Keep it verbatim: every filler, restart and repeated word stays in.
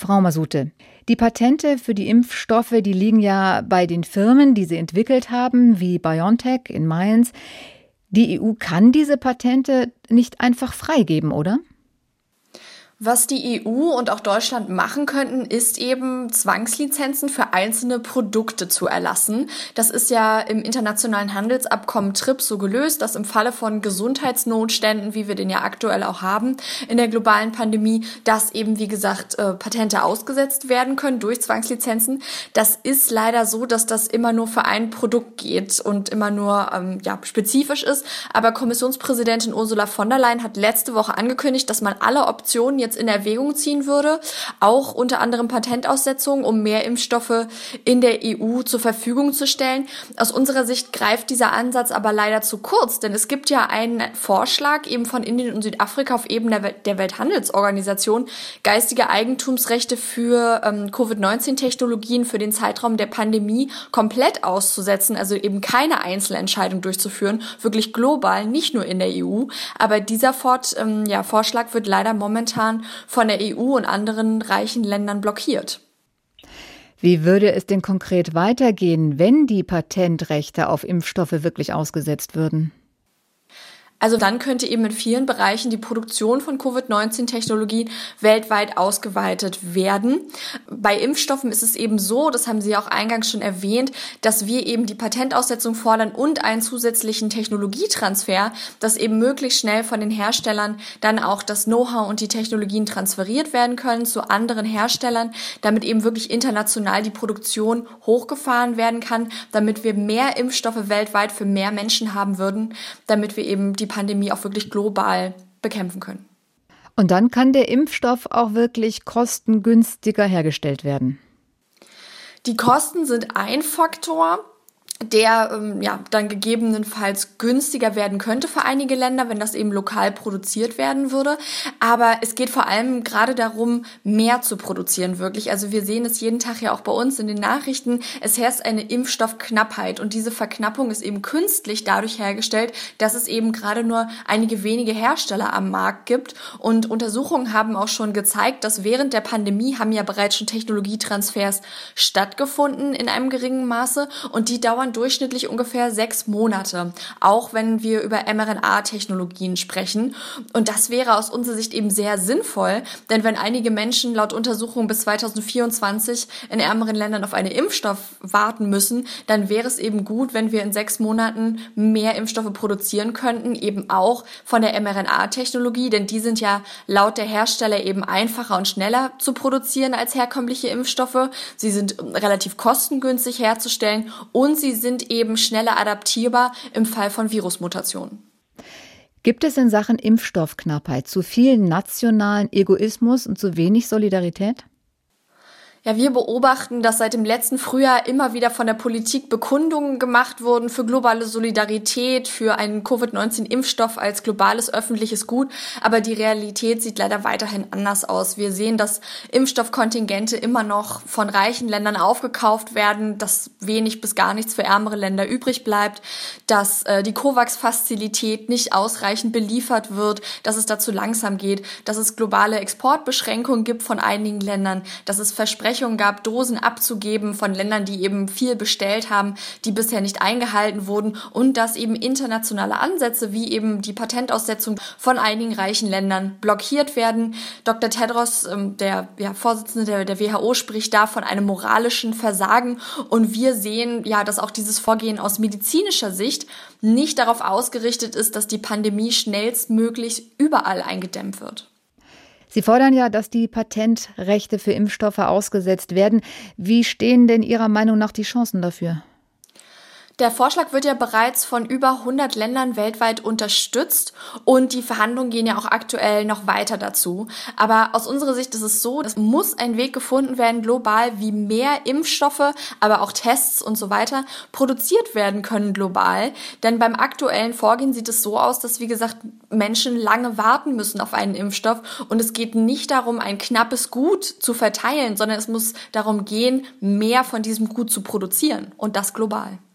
Frau Masute, die Patente für die Impfstoffe, die liegen ja bei den Firmen, die sie entwickelt haben, wie BioNTech in Mainz. Die E U kann diese Patente nicht einfach freigeben, oder? Was die E U und auch Deutschland machen könnten, ist eben Zwangslizenzen für einzelne Produkte zu erlassen. Das ist ja im internationalen Handelsabkommen TRIPS so gelöst, dass im Falle von Gesundheitsnotständen, wie wir den ja aktuell auch haben, in der globalen Pandemie, dass eben, wie gesagt, Patente ausgesetzt werden können durch Zwangslizenzen. Das ist leider so, dass das immer nur für ein Produkt geht und immer nur ähm, ja, spezifisch ist. Aber Kommissionspräsidentin Ursula von der Leyen hat letzte Woche angekündigt, dass man alle Optionen jetzt in Erwägung ziehen würde, auch unter anderem Patentaussetzungen, um mehr Impfstoffe in der E U zur Verfügung zu stellen. Aus unserer Sicht greift dieser Ansatz aber leider zu kurz, denn es gibt ja einen Vorschlag eben von Indien und Südafrika auf Ebene der Welthandelsorganisation, geistige Eigentumsrechte für ähm, Covid neunzehn Technologien für den Zeitraum der Pandemie komplett auszusetzen, also eben keine Einzelentscheidung durchzuführen, wirklich global, nicht nur in der E U. Aber dieser Fort, ähm, ja, Vorschlag wird leider momentan von der E U und anderen reichen Ländern blockiert. Wie würde es denn konkret weitergehen, wenn die Patentrechte auf Impfstoffe wirklich ausgesetzt würden? Also dann könnte eben in vielen Bereichen die Produktion von Covid neunzehn Technologien weltweit ausgeweitet werden. Bei Impfstoffen ist es eben so, das haben Sie auch eingangs schon erwähnt, dass wir eben die Patentaussetzung fordern und einen zusätzlichen Technologietransfer, dass eben möglichst schnell von den Herstellern dann auch das Know-how und die Technologien transferiert werden können zu anderen Herstellern, damit eben wirklich international die Produktion hochgefahren werden kann, damit wir mehr Impfstoffe weltweit für mehr Menschen haben würden, damit wir eben die Pandemie auch wirklich global bekämpfen können. Und dann kann der Impfstoff auch wirklich kostengünstiger hergestellt werden. Die Kosten sind ein Faktor, der ähm, ja dann gegebenenfalls günstiger werden könnte für einige Länder, wenn das eben lokal produziert werden würde. Aber es geht vor allem gerade darum, mehr zu produzieren wirklich. Also wir sehen es jeden Tag ja auch bei uns in den Nachrichten. Es herrscht eine Impfstoffknappheit und diese Verknappung ist eben künstlich dadurch hergestellt, dass es eben gerade nur einige wenige Hersteller am Markt gibt. Und Untersuchungen haben auch schon gezeigt, dass während der Pandemie haben ja bereits schon Technologietransfers stattgefunden in einem geringen Maße und die dauern durchschnittlich ungefähr sechs Monate, auch wenn wir über mRNA-Technologien sprechen. Und das wäre aus unserer Sicht eben sehr sinnvoll, denn wenn einige Menschen laut Untersuchungen bis zweitausendvierundzwanzig in ärmeren Ländern auf einen Impfstoff warten müssen, dann wäre es eben gut, wenn wir in sechs Monaten mehr Impfstoffe produzieren könnten, eben auch von der mRNA-Technologie, denn die sind ja laut der Hersteller eben einfacher und schneller zu produzieren als herkömmliche Impfstoffe. Sie sind relativ kostengünstig herzustellen und sie sind eben schneller adaptierbar im Fall von Virusmutationen. Gibt es in Sachen Impfstoffknappheit zu viel nationalen Egoismus und zu wenig Solidarität? Ja, wir beobachten, dass seit dem letzten Frühjahr immer wieder von der Politik Bekundungen gemacht wurden für globale Solidarität, für einen Covid neunzehn Impfstoff als globales öffentliches Gut. Aber die Realität sieht leider weiterhin anders aus. Wir sehen, dass Impfstoffkontingente immer noch von reichen Ländern aufgekauft werden, dass wenig bis gar nichts für ärmere Länder übrig bleibt, dass äh, die COVAX-Fazilität nicht ausreichend beliefert wird, dass es da zu langsam geht, dass es globale Exportbeschränkungen gibt von einigen Ländern, dass es Versprechen gab, Dosen abzugeben von Ländern, die eben viel bestellt haben, die bisher nicht eingehalten wurden und dass eben internationale Ansätze wie eben die Patentaussetzung von einigen reichen Ländern blockiert werden. Doktor Tedros, der ja, Vorsitzende der, der W H O, spricht da von einem moralischen Versagen und wir sehen ja, dass auch dieses Vorgehen aus medizinischer Sicht nicht darauf ausgerichtet ist, dass die Pandemie schnellstmöglich überall eingedämmt wird. Sie fordern ja, dass die Patentrechte für Impfstoffe ausgesetzt werden. Wie stehen denn Ihrer Meinung nach die Chancen dafür? Der Vorschlag wird ja bereits von über hundert Ländern weltweit unterstützt und die Verhandlungen gehen ja auch aktuell noch weiter dazu. Aber aus unserer Sicht ist es so, es muss ein Weg gefunden werden, global, wie mehr Impfstoffe, aber auch Tests und so weiter produziert werden können global. Denn beim aktuellen Vorgehen sieht es so aus, dass, wie gesagt, Menschen lange warten müssen auf einen Impfstoff und es geht nicht darum, ein knappes Gut zu verteilen, sondern es muss darum gehen, mehr von diesem Gut zu produzieren und das global.